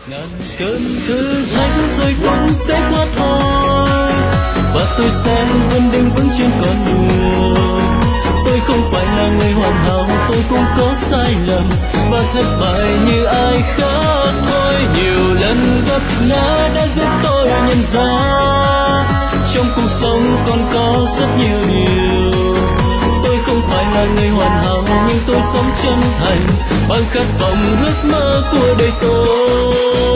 ngàn cơn thử thách rồi cũng sẽ qua thôi, và tôi sẽ vẫn đứng vững trên con đường. Tôi không phải là người hoàn hảo, tôi cũng có sai lầm và thất bại như ai khác thôi. Nhiều lần vấp ngã đã giúp tôi nhận ra trong cuộc sống còn có rất nhiều điều. Tôi không phải là người hoàn hảo, nhưng tôi sống chân thành bằng khát vọng ước mơ của đời tôi.